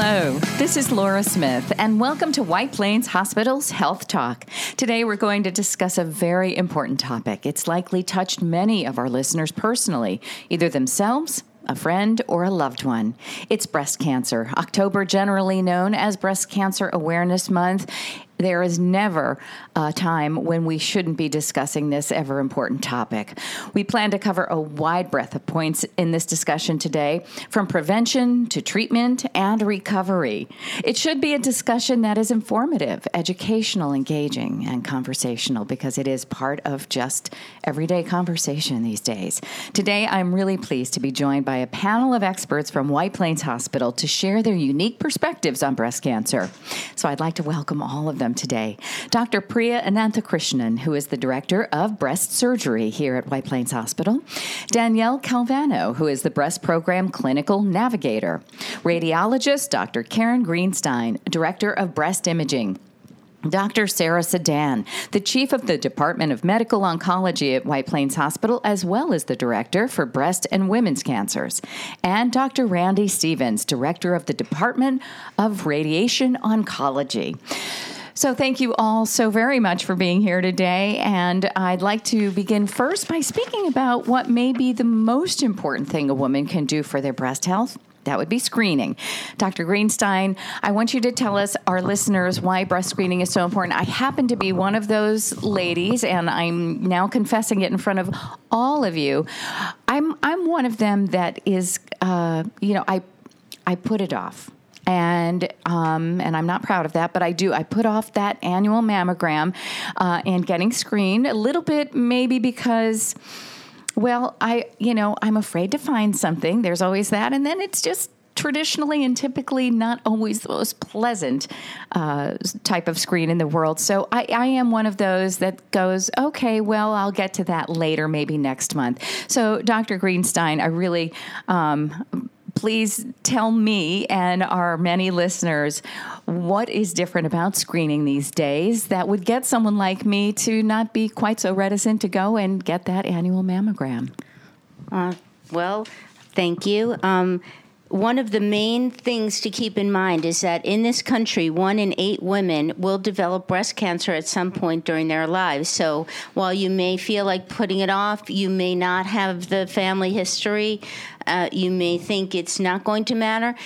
Hello, this is Laura Smith, and welcome to White Plains Hospital's Health Talk. Today we're going to discuss a very important topic. It's likely touched many of our listeners personally, either themselves, a friend, or a loved one. It's breast cancer. October, generally known as Breast Cancer Awareness Month. There is never a time when we shouldn't be discussing this ever important topic. We plan to cover a wide breadth of points in this discussion today, from prevention to treatment and recovery. It should be a discussion that is informative, educational, engaging, and conversational, because it is part of just everyday conversation these days. Today, I'm really pleased to be joined by a panel of experts from White Plains Hospital to share their unique perspectives on breast cancer. So I'd like to welcome all of them today. Dr. Priya Ananthakrishnan, who is the Director of Breast Surgery here at White Plains Hospital. Danielle Calvano, who is the Breast Program Clinical Navigator. Radiologist Dr. Karen Greenstein, Director of Breast Imaging. Dr. Sarah Sedan, the Chief of the Department of Medical Oncology at White Plains Hospital, as well as the Director for Breast and Women's Cancers. And Dr. Randy Stevens, Director of the Department of Radiation Oncology. So thank you all so very much for being here today. And I'd like to begin first by speaking about what may be the most important thing a woman can do for their breast health. That would be screening. Dr. Greenstein, I want you to tell us, our listeners, why breast screening is so important. I happen to be one of those ladies, and I'm now confessing it in front of all of you. I'm one of them that is, I put it off. And I'm not proud of that, but I do. I put off that annual mammogram and getting screened a little bit, maybe because, well, I'm afraid to find something. There's always that. And then it's just traditionally and typically not always the most pleasant type of screen in the world. So I am one of those that goes, okay, well, I'll get to that later, maybe next month. So Dr. Greenstein, I really... please tell me and our many listeners what is different about screening these days that would get someone like me to not be quite so reticent to go and get that annual mammogram. Well, thank you. One of the main things to keep in mind is that in this country, 1 in 8 women will develop breast cancer at some point during their lives. So while you may feel like putting it off, you may not have the family history, you may think it's not going to matter.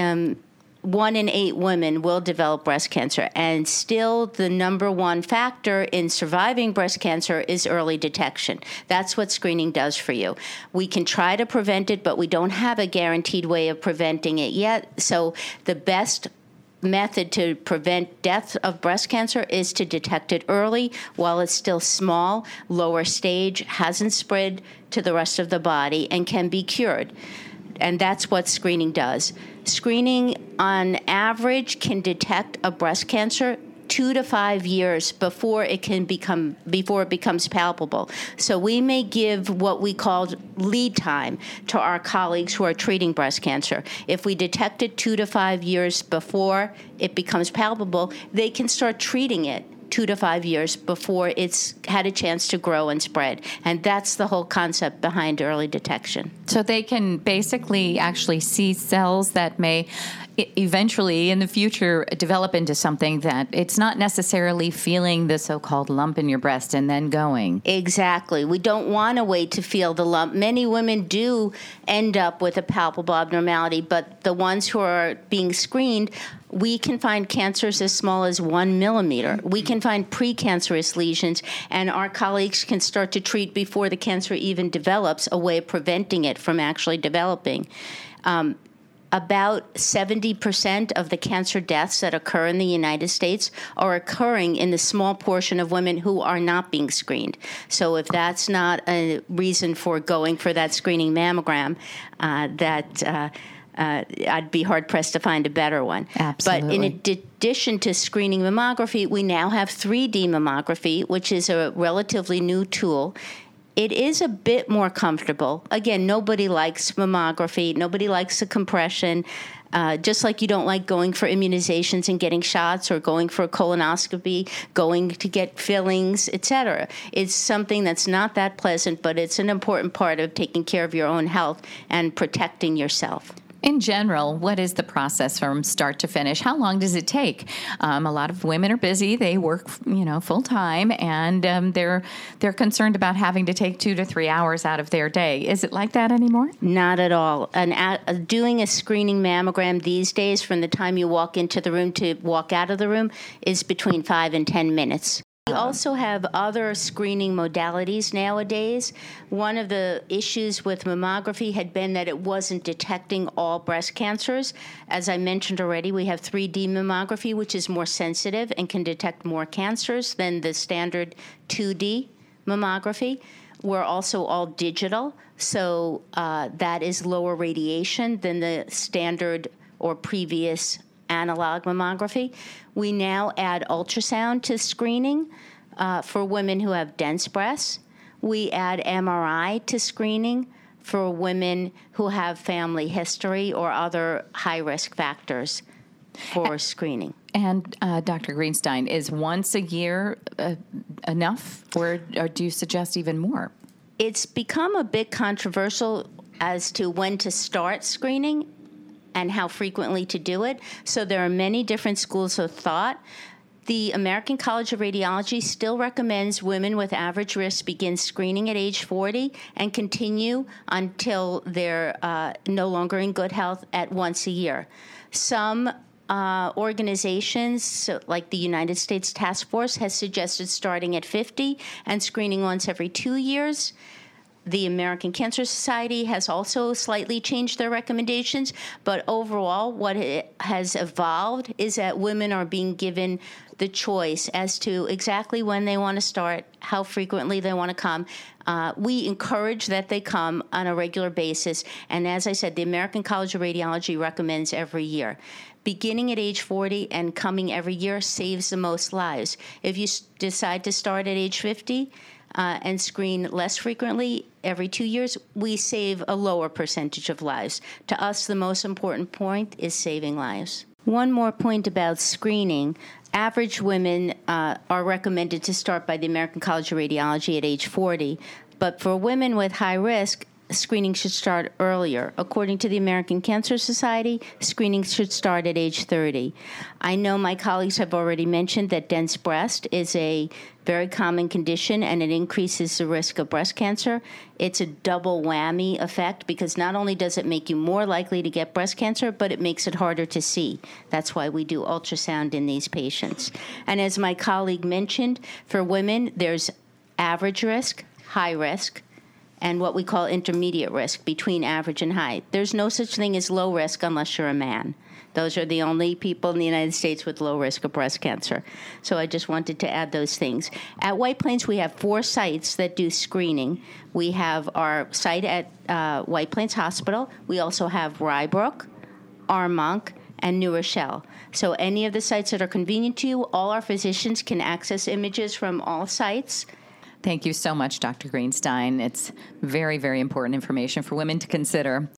1 in 8 women will develop breast cancer, and still the number one factor in surviving breast cancer is early detection. That's what screening does for you. We can try to prevent it, but we don't have a guaranteed way of preventing it yet. So the best method to prevent death of breast cancer is to detect it early while it's still small, lower stage, hasn't spread to the rest of the body, and can be cured. And that's what screening does. Screening, on average, can detect a breast cancer 2 to 5 years before it becomes palpable. So we may give what we call lead time to our colleagues who are treating breast cancer. If we detect it 2 to 5 years before it becomes palpable, they can start treating it 2 to 5 years before it's had a chance to grow and spread. And that's the whole concept behind early detection. So they can basically actually see cells that may eventually in the future develop into something that it's not necessarily feeling the so-called lump in your breast and then going. Exactly. We don't want to wait to feel the lump. Many women do end up with a palpable abnormality, but the ones who are being screened, we can find cancers as small as 1 millimeter. We can find precancerous lesions, and our colleagues can start to treat before the cancer even develops, a way of preventing it from actually developing. About 70% of the cancer deaths that occur in the United States are occurring in the small portion of women who are not being screened. So if that's not a reason for going for that screening mammogram, I'd be hard-pressed to find a better one. Absolutely. But in addition to screening mammography, we now have 3D mammography, which is a relatively new tool. It is a bit more comfortable. Again, nobody likes mammography. Nobody likes the compression. Just like you don't like going for immunizations and getting shots, or going for a colonoscopy, going to get fillings, etc. It's something that's not that pleasant, but it's an important part of taking care of your own health and protecting yourself. In general, what is the process from start to finish? How long does it take? A lot of women are busy; they work, full time, and they're concerned about having to take 2 to 3 hours out of their day. Is it like that anymore? Not at all. Doing a screening mammogram these days, from the time you walk into the room to walk out of the room, is between 5 and 10 minutes. We also have other screening modalities nowadays. One of the issues with mammography had been that it wasn't detecting all breast cancers. As I mentioned already, we have 3D mammography, which is more sensitive and can detect more cancers than the standard 2D mammography. We're also all digital, so that is lower radiation than the standard or previous analog mammography. We now add ultrasound to screening for women who have dense breasts. We add MRI to screening for women who have family history or other high-risk factors for screening. And Dr. Greenstein, is once a year enough, or do you suggest even more? It's become a bit controversial as to when to start screening and how frequently to do it. So there are many different schools of thought. The American College of Radiology still recommends women with average risk begin screening at age 40 and continue until they're no longer in good health at once a year. Some organizations, like the United States Task Force, has suggested starting at 50 and screening once every 2 years. The American Cancer Society has also slightly changed their recommendations, but overall what it has evolved is that women are being given the choice as to exactly when they want to start, how frequently they want to come. We encourage that they come on a regular basis, and as I said, the American College of Radiology recommends every year. Beginning at age 40 and coming every year saves the most lives. If you decide to start at age 50, and screen less frequently, every 2 years, we save a lower percentage of lives. To us, the most important point is saving lives. One more point about screening. Average women are recommended to start by the American College of Radiology at age 40, but for women with high risk, screening should start earlier. According to the American Cancer Society, screening should start at age 30. I know my colleagues have already mentioned that dense breast is a very common condition, and it increases the risk of breast cancer. It's a double whammy effect because not only does it make you more likely to get breast cancer, but it makes it harder to see. That's why we do ultrasound in these patients. And as my colleague mentioned, for women, there's average risk, high risk, and what we call intermediate risk, between average and high. There's no such thing as low risk unless you're a man. Those are the only people in the United States with low risk of breast cancer. So I just wanted to add those things. At White Plains, we have 4 sites that do screening. We have our site at White Plains Hospital. We also have Rybrook, Armonk, and New Rochelle. So any of the sites that are convenient to you, all our physicians can access images from all sites. Thank you so much, Dr. Greenstein. It's very, very important information for women to consider.